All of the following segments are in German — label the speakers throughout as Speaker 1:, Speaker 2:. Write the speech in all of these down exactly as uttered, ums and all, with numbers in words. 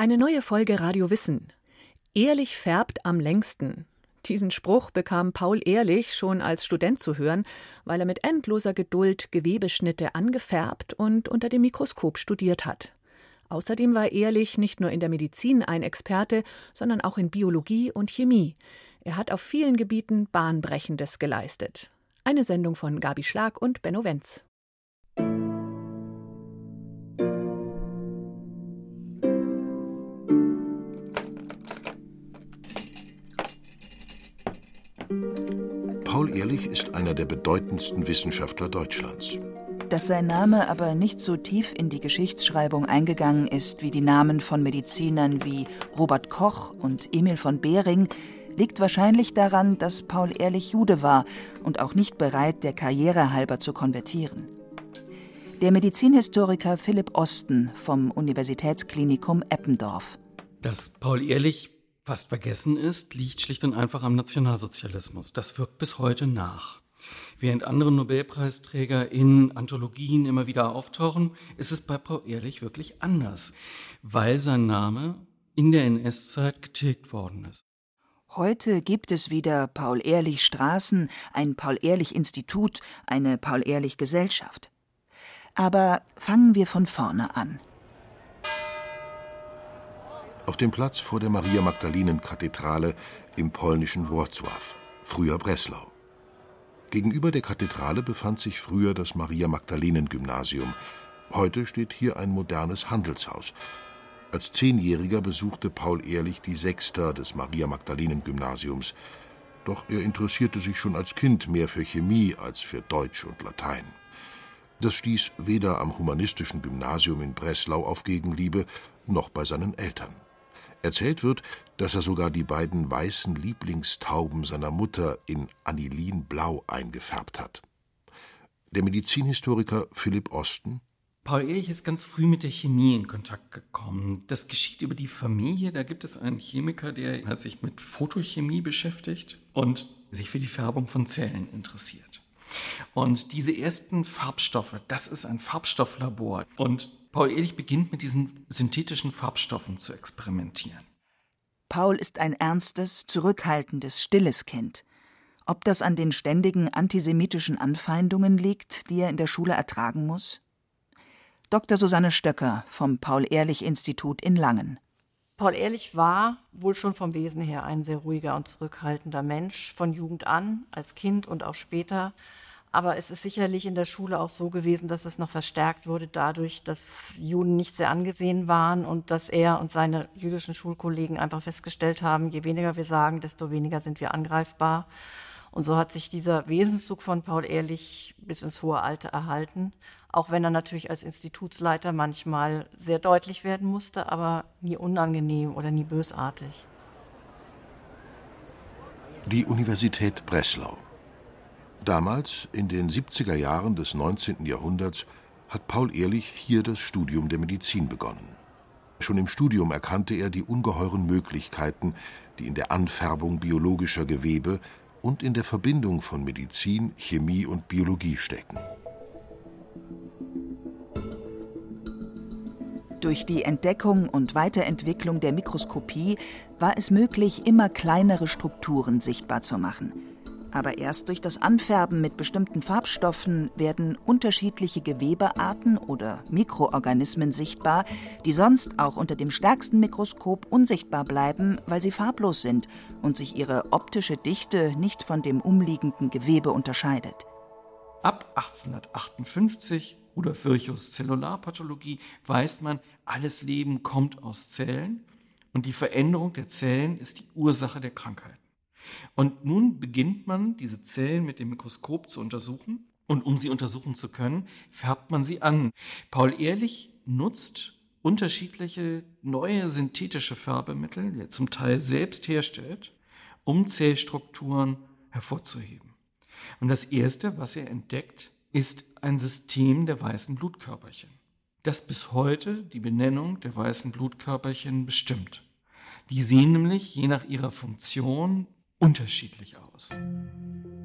Speaker 1: Eine neue Folge Radio Wissen. Ehrlich färbt am längsten. Diesen Spruch bekam Paul Ehrlich schon als Student zu hören, weil er mit endloser Geduld Gewebeschnitte angefärbt und unter dem Mikroskop studiert hat. Außerdem war Ehrlich nicht nur in der Medizin ein Experte, sondern auch in Biologie und Chemie. Er hat auf vielen Gebieten Bahnbrechendes geleistet. Eine Sendung von Gabi Schlag und Benno Wenz.
Speaker 2: Paul Ehrlich ist einer der bedeutendsten Wissenschaftler Deutschlands.
Speaker 3: Dass sein Name aber nicht so tief in die Geschichtsschreibung eingegangen ist wie die Namen von Medizinern wie Robert Koch und Emil von Behring, liegt wahrscheinlich daran, dass Paul Ehrlich Jude war und auch nicht bereit, der Karriere halber zu konvertieren. Der Medizinhistoriker Philipp Osten vom Universitätsklinikum Eppendorf.
Speaker 4: Dass Paul Ehrlich fast vergessen ist, liegt schlicht und einfach am Nationalsozialismus. Das wirkt bis heute nach. Während andere Nobelpreisträger in Anthologien immer wieder auftauchen, ist es bei Paul Ehrlich wirklich anders, weil sein Name in der N S-Zeit getilgt worden ist.
Speaker 3: Heute gibt es wieder Paul-Ehrlich-Straßen, ein Paul-Ehrlich-Institut, eine Paul-Ehrlich-Gesellschaft. Aber fangen wir von vorne an.
Speaker 2: Auf dem Platz vor der Maria-Magdalenen-Kathedrale im polnischen Wrocław, früher Breslau. Gegenüber der Kathedrale befand sich früher das Maria-Magdalenen-Gymnasium. Heute steht hier ein modernes Handelshaus. Als Zehnjähriger besuchte Paul Ehrlich die Sechster des Maria-Magdalenen-Gymnasiums. Doch er interessierte sich schon als Kind mehr für Chemie als für Deutsch und Latein. Das stieß weder am humanistischen Gymnasium in Breslau auf Gegenliebe, noch bei seinen Eltern. Erzählt wird, dass er sogar die beiden weißen Lieblingstauben seiner Mutter in Anilinblau eingefärbt hat. Der Medizinhistoriker Philipp Osten:
Speaker 4: Paul Ehrlich ist ganz früh mit der Chemie in Kontakt gekommen. Das geschieht über die Familie. Da gibt es einen Chemiker, der hat sich mit Photochemie beschäftigt und sich für die Färbung von Zellen interessiert. Und diese ersten Farbstoffe, das ist ein Farbstofflabor. Und Paul Ehrlich beginnt mit diesen synthetischen Farbstoffen zu experimentieren.
Speaker 3: Paul ist ein ernstes, zurückhaltendes, stilles Kind. Ob das an den ständigen antisemitischen Anfeindungen liegt, die er in der Schule ertragen muss? Doktor Susanne Stöcker vom Paul-Ehrlich-Institut in Langen.
Speaker 5: Paul Ehrlich war wohl schon vom Wesen her ein sehr ruhiger und zurückhaltender Mensch, von Jugend an, als Kind und auch später. Aber es ist sicherlich in der Schule auch so gewesen, dass es noch verstärkt wurde dadurch, dass Juden nicht sehr angesehen waren und dass er und seine jüdischen Schulkollegen einfach festgestellt haben, je weniger wir sagen, desto weniger sind wir angreifbar. Und so hat sich dieser Wesenszug von Paul Ehrlich bis ins hohe Alter erhalten, auch wenn er natürlich als Institutsleiter manchmal sehr deutlich werden musste, aber nie unangenehm oder nie bösartig.
Speaker 2: Die Universität Breslau. Damals, in den siebziger Jahren des neunzehnten Jahrhunderts, hat Paul Ehrlich hier das Studium der Medizin begonnen. Schon im Studium erkannte er die ungeheuren Möglichkeiten, die in der Anfärbung biologischer Gewebe und in der Verbindung von Medizin, Chemie und Biologie stecken.
Speaker 3: Durch die Entdeckung und Weiterentwicklung der Mikroskopie war es möglich, immer kleinere Strukturen sichtbar zu machen. Aber erst durch das Anfärben mit bestimmten Farbstoffen werden unterschiedliche Gewebearten oder Mikroorganismen sichtbar, die sonst auch unter dem stärksten Mikroskop unsichtbar bleiben, weil sie farblos sind und sich ihre optische Dichte nicht von dem umliegenden Gewebe unterscheidet.
Speaker 4: Ab achtzehnhundertachtundfünfzig oder Virchows Zellularpathologie weiß man, alles Leben kommt aus Zellen und die Veränderung der Zellen ist die Ursache der Krankheit. Und nun beginnt man, diese Zellen mit dem Mikroskop zu untersuchen. Und um sie untersuchen zu können, färbt man sie an. Paul Ehrlich nutzt unterschiedliche neue synthetische Färbemittel, die er zum Teil selbst herstellt, um Zellstrukturen hervorzuheben. Und das Erste, was er entdeckt, ist ein System der weißen Blutkörperchen, das bis heute die Benennung der weißen Blutkörperchen bestimmt. Die sehen nämlich je nach ihrer Funktion unterschiedlich aus.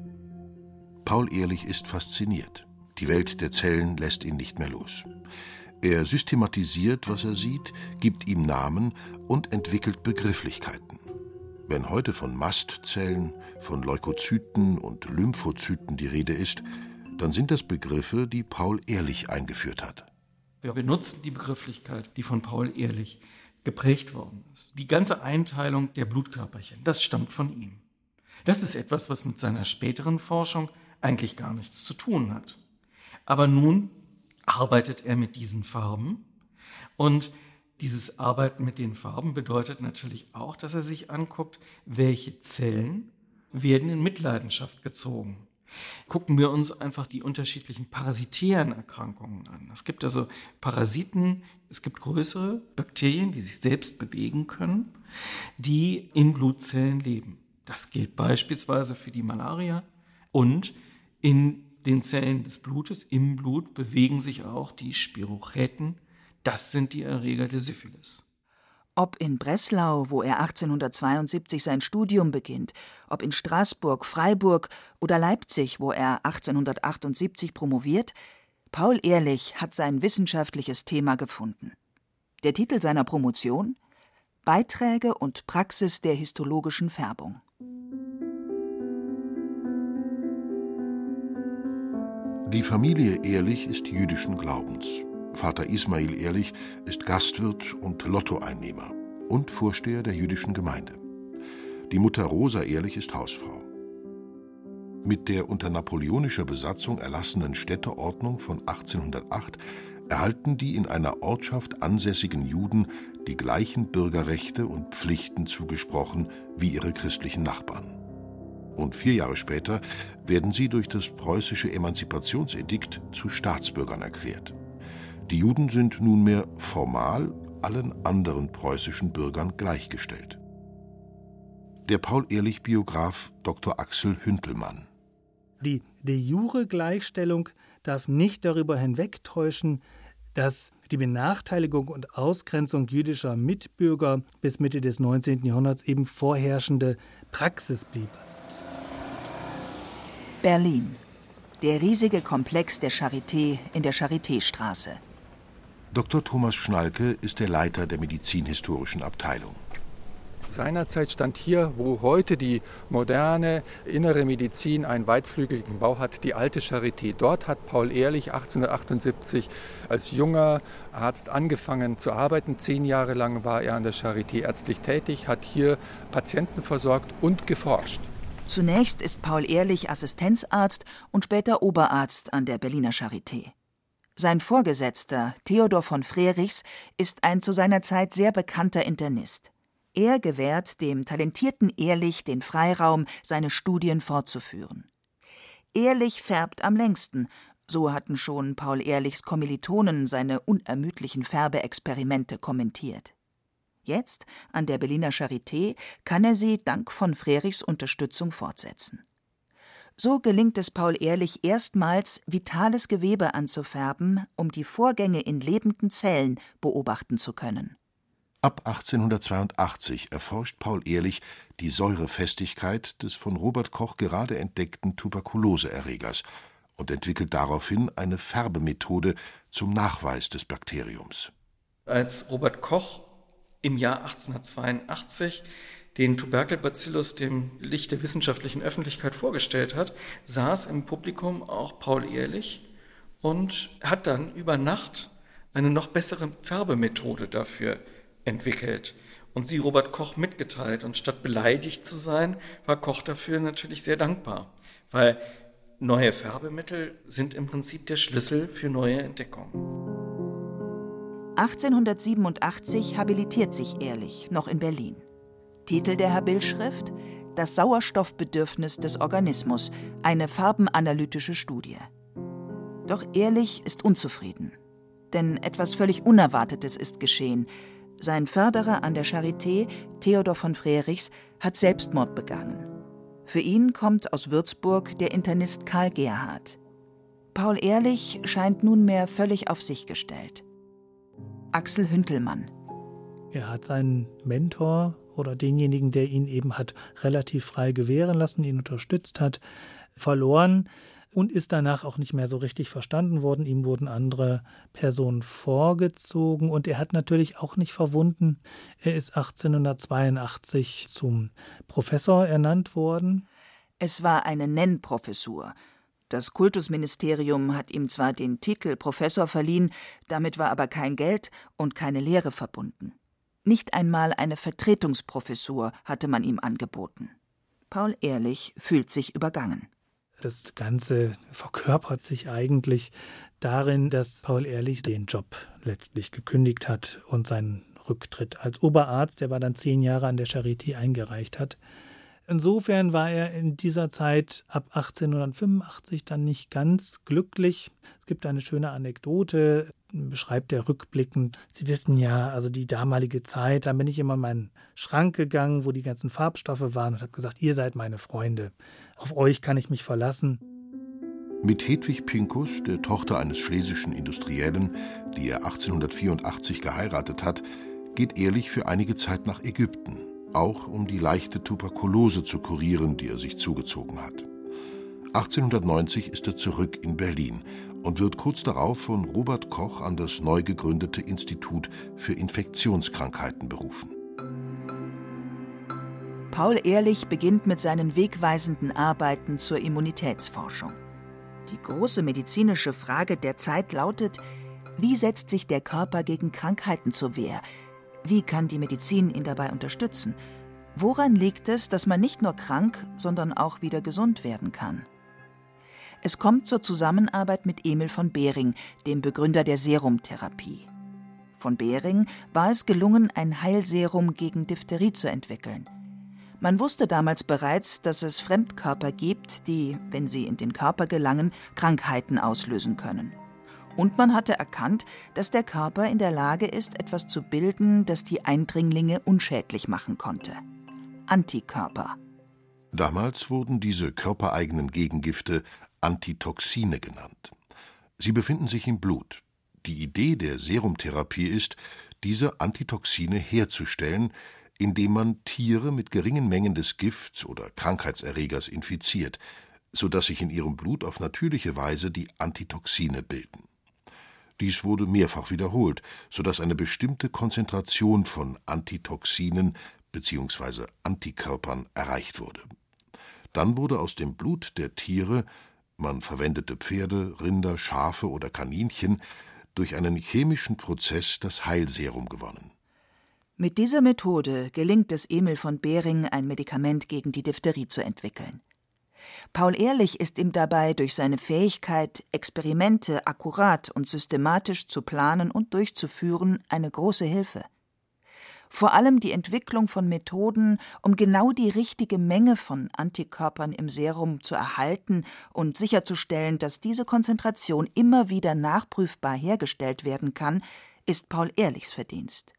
Speaker 2: Paul Ehrlich ist fasziniert. Die Welt der Zellen lässt ihn nicht mehr los. Er systematisiert, was er sieht, gibt ihm Namen und entwickelt Begrifflichkeiten. Wenn heute von Mastzellen, von Leukozyten und Lymphozyten die Rede ist, dann sind das Begriffe, die Paul Ehrlich eingeführt hat.
Speaker 4: Wir benutzen die Begrifflichkeit, die von Paul Ehrlich geprägt worden ist. Die ganze Einteilung der Blutkörperchen, das stammt von ihm. Das ist etwas, was mit seiner späteren Forschung eigentlich gar nichts zu tun hat. Aber nun arbeitet er mit diesen Farben und dieses Arbeiten mit den Farben bedeutet natürlich auch, dass er sich anguckt, welche Zellen werden in Mitleidenschaft gezogen. Gucken wir uns einfach die unterschiedlichen parasitären Erkrankungen an. Es gibt also Parasiten, es gibt größere Bakterien, die sich selbst bewegen können, die in Blutzellen leben. Das gilt beispielsweise für die Malaria und in den Zellen des Blutes, im Blut, bewegen sich auch die Spirochäten. Das sind die Erreger der Syphilis.
Speaker 3: Ob in Breslau, wo er achtzehnhundertzweiundsiebzig sein Studium beginnt, ob in Straßburg, Freiburg oder Leipzig, wo er achtzehnhundertachtundsiebzig promoviert, Paul Ehrlich hat sein wissenschaftliches Thema gefunden. Der Titel seiner Promotion: Beiträge und Praxis der histologischen Färbung.
Speaker 2: Die Familie Ehrlich ist jüdischen Glaubens. Vater Ismail Ehrlich ist Gastwirt und Lottoeinnehmer und Vorsteher der jüdischen Gemeinde. Die Mutter Rosa Ehrlich ist Hausfrau. Mit der unter napoleonischer Besatzung erlassenen Städteordnung von achtzehnhundertacht erhalten die in einer Ortschaft ansässigen Juden die gleichen Bürgerrechte und Pflichten zugesprochen wie ihre christlichen Nachbarn. Und vier Jahre später werden sie durch das preußische Emanzipationsedikt zu Staatsbürgern erklärt. Die Juden sind nunmehr formal allen anderen preußischen Bürgern gleichgestellt. Der Paul-Ehrlich-Biograf Doktor Axel Hüntelmann.
Speaker 6: Die de jure Gleichstellung darf nicht darüber hinwegtäuschen, dass die Benachteiligung und Ausgrenzung jüdischer Mitbürger bis Mitte des neunzehnten Jahrhunderts eben vorherrschende Praxis blieb.
Speaker 3: Berlin. Der riesige Komplex der Charité in der Charitéstraße.
Speaker 2: Doktor Thomas Schnalke ist der Leiter der medizinhistorischen Abteilung.
Speaker 7: Seinerzeit stand hier, wo heute die moderne innere Medizin einen weitflügeligen Bau hat, die alte Charité. Dort hat Paul Ehrlich achtzehnhundertachtundsiebzig als junger Arzt angefangen zu arbeiten. Zehn Jahre lang war er an der Charité ärztlich tätig, hat hier Patienten versorgt und geforscht.
Speaker 3: Zunächst ist Paul Ehrlich Assistenzarzt und später Oberarzt an der Berliner Charité. Sein Vorgesetzter, Theodor von Frerichs, ist ein zu seiner Zeit sehr bekannter Internist. Er gewährt dem talentierten Ehrlich den Freiraum, seine Studien fortzuführen. Ehrlich färbt am längsten, so hatten schon Paul Ehrlichs Kommilitonen seine unermüdlichen Färbeexperimente kommentiert. Jetzt, an der Berliner Charité, kann er sie dank von Frerichs Unterstützung fortsetzen. So gelingt es Paul Ehrlich erstmals, vitales Gewebe anzufärben, um die Vorgänge in lebenden Zellen beobachten zu können.
Speaker 2: Ab achtzehnhundertzweiundachtzig erforscht Paul Ehrlich die Säurefestigkeit des von Robert Koch gerade entdeckten Tuberkuloseerregers und entwickelt daraufhin eine Färbemethode zum Nachweis des Bakteriums.
Speaker 4: Als Robert Koch im Jahr achtzehnhundertzweiundachtzig den Tuberkelbacillus dem Licht der wissenschaftlichen Öffentlichkeit vorgestellt hat, saß im Publikum auch Paul Ehrlich und hat dann über Nacht eine noch bessere Färbemethode dafür entwickelt und sie Robert Koch mitgeteilt. Und statt beleidigt zu sein, war Koch dafür natürlich sehr dankbar, weil neue Färbemittel sind im Prinzip der Schlüssel für neue Entdeckungen.
Speaker 3: achtzehnhundertsiebenundachtzig habilitiert sich Ehrlich, noch in Berlin. Titel der Habilschrift: Das Sauerstoffbedürfnis des Organismus, eine farbenanalytische Studie. Doch Ehrlich ist unzufrieden. Denn etwas völlig Unerwartetes ist geschehen. Sein Förderer an der Charité, Theodor von Frerichs, hat Selbstmord begangen. Für ihn kommt aus Würzburg der Internist Karl Gerhardt. Paul Ehrlich scheint nunmehr völlig auf sich gestellt. Axel Hüntelmann.
Speaker 6: Er hat seinen Mentor oder denjenigen, der ihn eben hat relativ frei gewähren lassen, ihn unterstützt hat, verloren. und ist danach auch nicht mehr so richtig verstanden worden. Ihm wurden andere Personen vorgezogen und er hat natürlich auch nicht verwunden. Er ist achtzehnhundertzweiundachtzig zum Professor ernannt worden.
Speaker 3: Es war eine Nennprofessur. Das Kultusministerium hat ihm zwar den Titel Professor verliehen, damit war aber kein Geld und keine Lehre verbunden. Nicht einmal eine Vertretungsprofessur hatte man ihm angeboten. Paul Ehrlich fühlt sich übergangen.
Speaker 6: Das Ganze verkörpert sich eigentlich darin, dass Paul Ehrlich den Job letztlich gekündigt hat und seinen Rücktritt als Oberarzt, der war dann zehn Jahre an der Charité, eingereicht hat. Insofern war er in dieser Zeit ab achtzehnhundertfünfundachtzig dann nicht ganz glücklich. Es gibt eine schöne Anekdote, beschreibt er rückblickend. Sie wissen ja, also die damalige Zeit, da bin ich immer in meinen Schrank gegangen, wo die ganzen Farbstoffe waren und habe gesagt, ihr seid meine Freunde. Auf euch kann ich mich verlassen.
Speaker 2: Mit Hedwig Pinkus, der Tochter eines schlesischen Industriellen, die er achtzehnhundertvierundachtzig geheiratet hat, geht Ehrlich für einige Zeit nach Ägypten, auch um die leichte Tuberkulose zu kurieren, die er sich zugezogen hat. achtzehnhundertneunzig ist er zurück in Berlin und wird kurz darauf von Robert Koch an das neu gegründete Institut für Infektionskrankheiten berufen.
Speaker 3: Paul Ehrlich beginnt mit seinen wegweisenden Arbeiten zur Immunitätsforschung. Die große medizinische Frage der Zeit lautet: Wie setzt sich der Körper gegen Krankheiten zur Wehr? Wie kann die Medizin ihn dabei unterstützen? Woran liegt es, dass man nicht nur krank, sondern auch wieder gesund werden kann? Es kommt zur Zusammenarbeit mit Emil von Behring, dem Begründer der Serumtherapie. Von Behring war es gelungen, ein Heilserum gegen Diphtherie zu entwickeln. Man wusste damals bereits, dass es Fremdkörper gibt, die, wenn sie in den Körper gelangen, Krankheiten auslösen können. Und man hatte erkannt, dass der Körper in der Lage ist, etwas zu bilden, das die Eindringlinge unschädlich machen konnte. Antikörper.
Speaker 2: Damals wurden diese körpereigenen Gegengifte Antitoxine genannt. Sie befinden sich im Blut. Die Idee der Serumtherapie ist, diese Antitoxine herzustellen, indem man Tiere mit geringen Mengen des Gifts oder Krankheitserregers infiziert, sodass sich in ihrem Blut auf natürliche Weise die Antitoxine bilden. Dies wurde mehrfach wiederholt, sodass eine bestimmte Konzentration von Antitoxinen bzw. Antikörpern erreicht wurde. Dann wurde aus dem Blut der Tiere, man verwendete Pferde, Rinder, Schafe oder Kaninchen, durch einen chemischen Prozess das Heilserum gewonnen.
Speaker 3: Mit dieser Methode gelingt es Emil von Behring, ein Medikament gegen die Diphtherie zu entwickeln. Paul Ehrlich ist ihm dabei durch seine Fähigkeit, Experimente akkurat und systematisch zu planen und durchzuführen, eine große Hilfe. Vor allem die Entwicklung von Methoden, um genau die richtige Menge von Antikörpern im Serum zu erhalten und sicherzustellen, dass diese Konzentration immer wieder nachprüfbar hergestellt werden kann, ist Paul Ehrlichs Verdienst.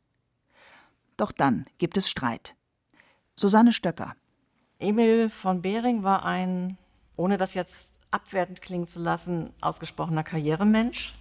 Speaker 3: Doch dann gibt es Streit. Susanne Stöcker.
Speaker 5: Emil von Behring war ein, ohne das jetzt abwertend klingen zu lassen, ausgesprochener Karrieremensch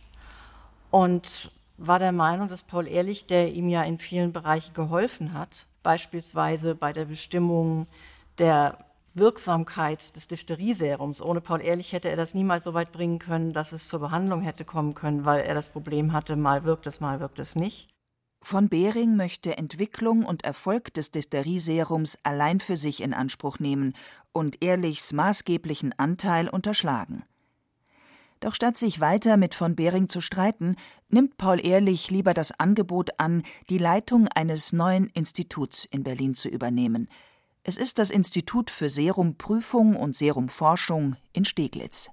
Speaker 5: und war der Meinung, dass Paul Ehrlich, der ihm ja in vielen Bereichen geholfen hat, beispielsweise bei der Bestimmung der Wirksamkeit des Diphtherie-Serums. Ohne Paul Ehrlich hätte er das niemals so weit bringen können, dass es zur Behandlung hätte kommen können, weil er das Problem hatte, mal wirkt es, mal wirkt es nicht.
Speaker 3: Von Behring möchte Entwicklung und Erfolg des Diphtherie-Serums allein für sich in Anspruch nehmen und Ehrlichs maßgeblichen Anteil unterschlagen. Doch statt sich weiter mit von Behring zu streiten, nimmt Paul Ehrlich lieber das Angebot an, die Leitung eines neuen Instituts in Berlin zu übernehmen. Es ist das Institut für Serumprüfung und Serumforschung in Steglitz.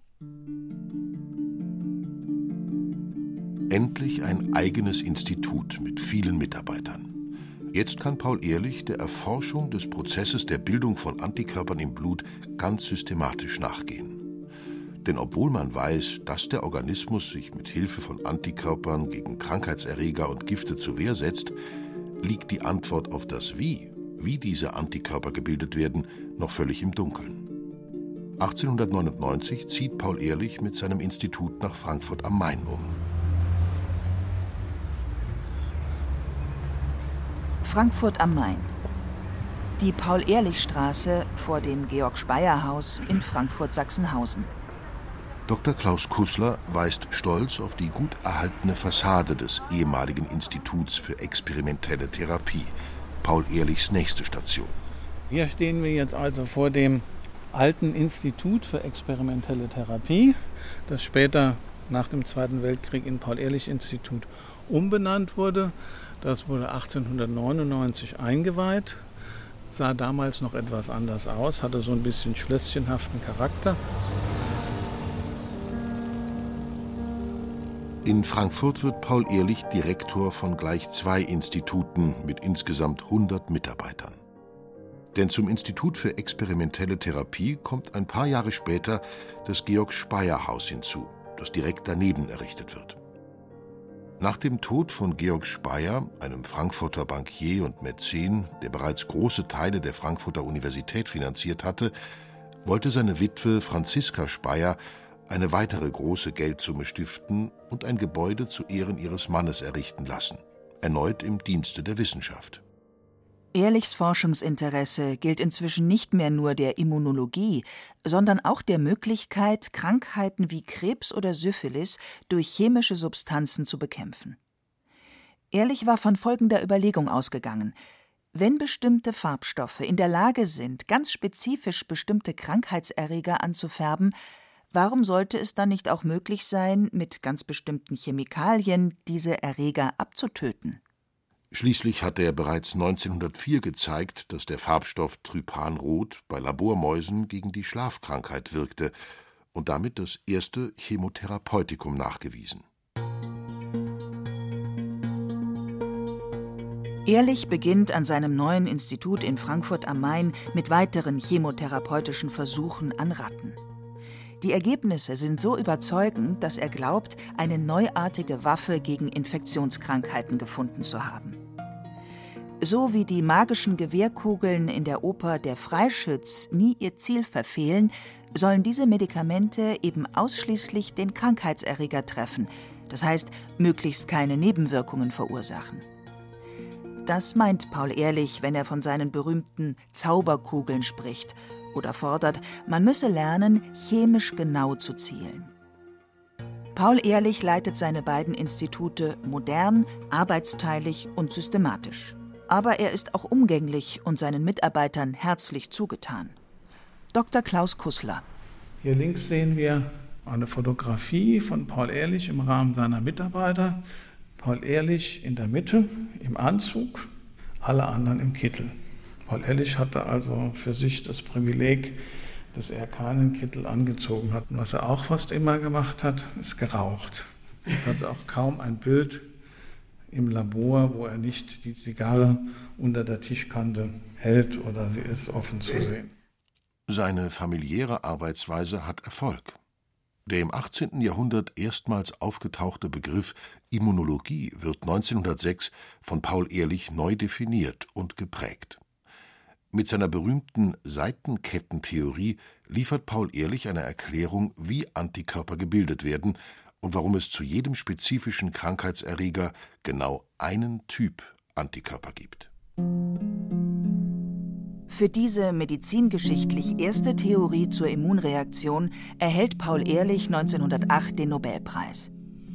Speaker 2: Endlich ein eigenes Institut mit vielen Mitarbeitern. Jetzt kann Paul Ehrlich der Erforschung des Prozesses der Bildung von Antikörpern im Blut ganz systematisch nachgehen. Denn obwohl man weiß, dass der Organismus sich mit Hilfe von Antikörpern gegen Krankheitserreger und Gifte zur Wehr setzt, liegt die Antwort auf das Wie, wie diese Antikörper gebildet werden, noch völlig im Dunkeln. achtzehnhundertneunundneunzig zieht Paul Ehrlich mit seinem Institut nach Frankfurt am Main um.
Speaker 3: Frankfurt am Main. Die Paul-Ehrlich-Straße vor dem Georg-Speyer-Haus in Frankfurt-Sachsenhausen.
Speaker 2: Doktor Klaus Kußler weist stolz auf die gut erhaltene Fassade des ehemaligen Instituts für experimentelle Therapie, Paul Ehrlichs nächste Station.
Speaker 8: Hier stehen wir jetzt also vor dem alten Institut für experimentelle Therapie, das später nach dem Zweiten Weltkrieg in Paul-Ehrlich-Institut umbenannt wurde. Das wurde achtzehnhundertneunundneunzig eingeweiht, sah damals noch etwas anders aus, hatte so ein bisschen schlösschenhaften Charakter.
Speaker 2: In Frankfurt wird Paul Ehrlich Direktor von gleich zwei Instituten mit insgesamt hundert Mitarbeitern. Denn zum Institut für experimentelle Therapie kommt ein paar Jahre später das Georg-Speyer-Haus hinzu, das direkt daneben errichtet wird. Nach dem Tod von Georg Speyer, einem Frankfurter Bankier und Mäzen, der bereits große Teile der Frankfurter Universität finanziert hatte, wollte seine Witwe Franziska Speyer eine weitere große Geldsumme stiften und ein Gebäude zu Ehren ihres Mannes errichten lassen, erneut im Dienste der Wissenschaft.
Speaker 3: Ehrlichs Forschungsinteresse gilt inzwischen nicht mehr nur der Immunologie, sondern auch der Möglichkeit, Krankheiten wie Krebs oder Syphilis durch chemische Substanzen zu bekämpfen. Ehrlich war von folgender Überlegung ausgegangen: Wenn bestimmte Farbstoffe in der Lage sind, ganz spezifisch bestimmte Krankheitserreger anzufärben, warum sollte es dann nicht auch möglich sein, mit ganz bestimmten Chemikalien diese Erreger abzutöten?
Speaker 2: Schließlich hatte er bereits neunzehnhundertvier gezeigt, dass der Farbstoff Trypanrot bei Labormäusen gegen die Schlafkrankheit wirkte und damit das erste Chemotherapeutikum nachgewiesen.
Speaker 3: Ehrlich beginnt an seinem neuen Institut in Frankfurt am Main mit weiteren chemotherapeutischen Versuchen an Ratten. Die Ergebnisse sind so überzeugend, dass er glaubt, eine neuartige Waffe gegen Infektionskrankheiten gefunden zu haben. So wie die magischen Gewehrkugeln in der Oper Der Freischütz nie ihr Ziel verfehlen, sollen diese Medikamente eben ausschließlich den Krankheitserreger treffen, das heißt, möglichst keine Nebenwirkungen verursachen. Das meint Paul Ehrlich, wenn er von seinen berühmten Zauberkugeln spricht oder fordert, man müsse lernen, chemisch genau zu zielen. Paul Ehrlich leitet seine beiden Institute modern, arbeitsteilig und systematisch. Aber er ist auch umgänglich und seinen Mitarbeitern herzlich zugetan. Doktor Klaus Kußler.
Speaker 8: Hier links sehen wir eine Fotografie von Paul Ehrlich im Rahmen seiner Mitarbeiter. Paul Ehrlich in der Mitte im Anzug, alle anderen im Kittel. Paul Ehrlich hatte also für sich das Privileg, dass er keinen Kittel angezogen hat. Und was er auch fast immer gemacht hat, ist geraucht. Es hat auch kaum ein Bild im Labor, wo er nicht die Zigarre unter der Tischkante hält oder sie ist offen zu sehen.
Speaker 2: Seine familiäre Arbeitsweise hat Erfolg. Der im achtzehnten Jahrhundert erstmals aufgetauchte Begriff Immunologie wird neunzehnhundertsechs von Paul Ehrlich neu definiert und geprägt. Mit seiner berühmten Seitenkettentheorie liefert Paul Ehrlich eine Erklärung, wie Antikörper gebildet werden und warum es zu jedem spezifischen Krankheitserreger genau einen Typ Antikörper gibt.
Speaker 3: Für diese medizingeschichtlich erste Theorie zur Immunreaktion erhält Paul Ehrlich neunzehnhundertacht den Nobelpreis.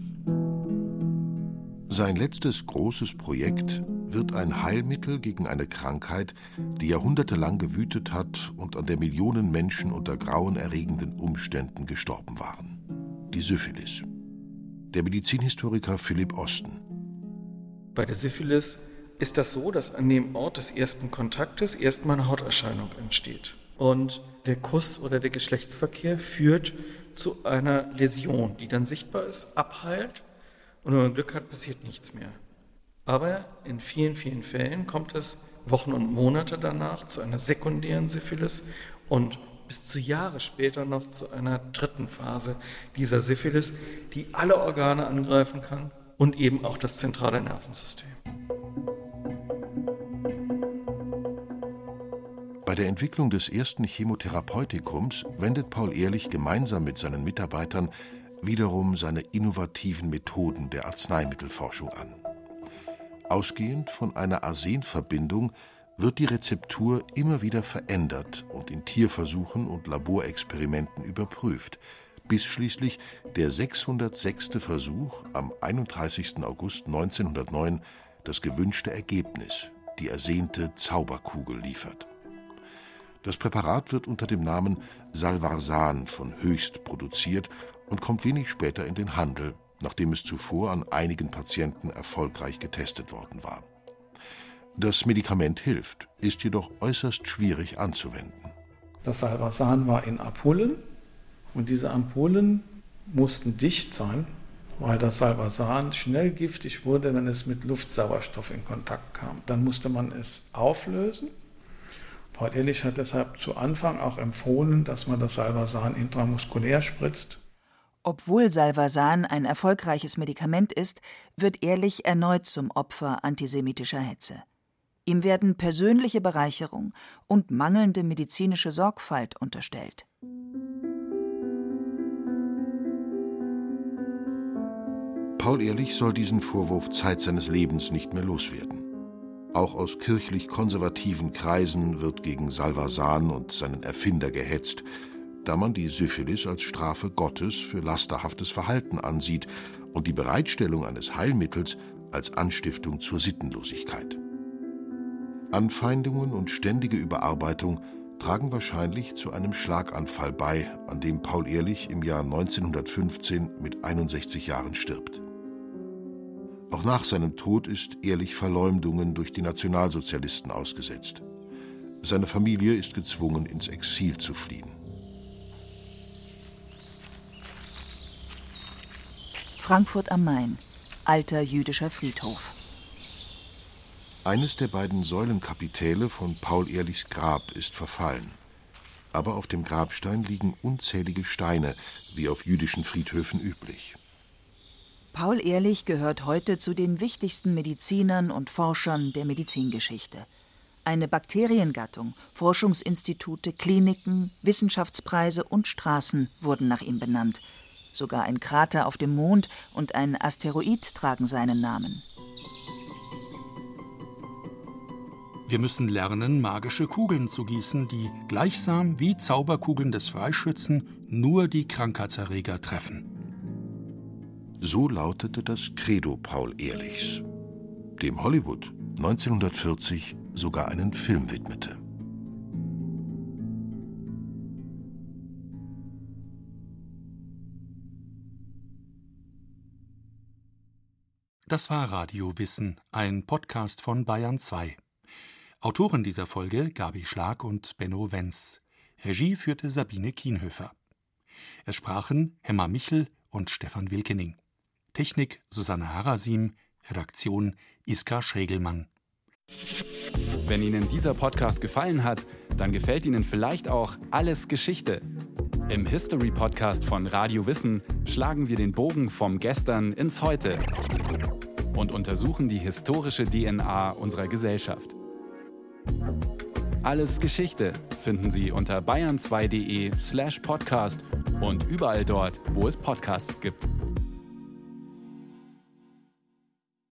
Speaker 2: Sein letztes großes Projekt wird ein Heilmittel gegen eine Krankheit, die jahrhundertelang gewütet hat und an der Millionen Menschen unter grauenerregenden Umständen gestorben waren: die Syphilis. Der Medizinhistoriker Philipp Osten.
Speaker 4: Bei der Syphilis ist das so, dass an dem Ort des ersten Kontaktes erstmal eine Hauterscheinung entsteht. Und der Kuss oder der Geschlechtsverkehr führt zu einer Läsion, die dann sichtbar ist, abheilt und wenn man Glück hat, passiert nichts mehr. Aber in vielen, vielen Fällen kommt es Wochen und Monate danach zu einer sekundären Syphilis und bis zu Jahre später noch zu einer dritten Phase dieser Syphilis, die alle Organe angreifen kann und eben auch das zentrale Nervensystem.
Speaker 2: Bei der Entwicklung des ersten Chemotherapeutikums wendet Paul Ehrlich gemeinsam mit seinen Mitarbeitern wiederum seine innovativen Methoden der Arzneimittelforschung an. Ausgehend von einer Arsenverbindung wird die Rezeptur immer wieder verändert und in Tierversuchen und Laborexperimenten überprüft, bis schließlich der sechshundertsechste Versuch am einunddreißigsten August neunzehnhundertneun das gewünschte Ergebnis, die ersehnte Zauberkugel, liefert. Das Präparat wird unter dem Namen Salvarsan von Höchst produziert und kommt wenig später in den Handel, nachdem es zuvor an einigen Patienten erfolgreich getestet worden war. Das Medikament hilft, ist jedoch äußerst schwierig anzuwenden.
Speaker 8: Das Salvarsan war in Ampullen und diese Ampullen mussten dicht sein, weil das Salvarsan schnell giftig wurde, wenn es mit Luftsauerstoff in Kontakt kam. Dann musste man es auflösen. Paul Ehrlich hat deshalb zu Anfang auch empfohlen, dass man das Salvarsan intramuskulär spritzt.
Speaker 3: Obwohl Salvarsan ein erfolgreiches Medikament ist, wird Ehrlich erneut zum Opfer antisemitischer Hetze. Ihm werden persönliche Bereicherung und mangelnde medizinische Sorgfalt unterstellt.
Speaker 2: Paul Ehrlich soll diesen Vorwurf Zeit seines Lebens nicht mehr loswerden. Auch aus kirchlich-konservativen Kreisen wird gegen Salvarsan und seinen Erfinder gehetzt, da man die Syphilis als Strafe Gottes für lasterhaftes Verhalten ansieht und die Bereitstellung eines Heilmittels als Anstiftung zur Sittenlosigkeit. Anfeindungen und ständige Überarbeitung tragen wahrscheinlich zu einem Schlaganfall bei, an dem Paul Ehrlich im Jahr neunzehnhundertfünfzehn mit einundsechzig Jahren stirbt. Auch nach seinem Tod ist Ehrlich Verleumdungen durch die Nationalsozialisten ausgesetzt. Seine Familie ist gezwungen, ins Exil zu fliehen.
Speaker 3: Frankfurt am Main, alter jüdischer Friedhof.
Speaker 2: Eines der beiden Säulenkapitäle von Paul Ehrlichs Grab ist verfallen. Aber auf dem Grabstein liegen unzählige Steine, wie auf jüdischen Friedhöfen üblich.
Speaker 3: Paul Ehrlich gehört heute zu den wichtigsten Medizinern und Forschern der Medizingeschichte. Eine Bakteriengattung, Forschungsinstitute, Kliniken, Wissenschaftspreise und Straßen wurden nach ihm benannt. Sogar ein Krater auf dem Mond und ein Asteroid tragen seinen Namen.
Speaker 9: Wir müssen lernen, magische Kugeln zu gießen, die gleichsam wie Zauberkugeln des Freischützen nur die Krankheitserreger treffen.
Speaker 2: So lautete das Credo Paul Ehrlichs, dem Hollywood neunzehnhundertvierzig sogar einen Film widmete.
Speaker 9: Das war Radio Wissen, ein Podcast von Bayern zwei. Autoren dieser Folge Gabi Schlag und Benno Wenz. Regie führte Sabine Kienhöfer. Es sprachen Hemmer Michel und Stefan Wilkening. Technik Susanne Harasim, Redaktion Iska Schregelmann.
Speaker 10: Wenn Ihnen dieser Podcast gefallen hat, dann gefällt Ihnen vielleicht auch Alles Geschichte. Im History-Podcast von Radio Wissen schlagen wir den Bogen vom Gestern ins Heute und untersuchen die historische D N A unserer Gesellschaft. Alles Geschichte finden Sie unter bayern zwei punkt de slash podcast und überall dort, wo es Podcasts gibt.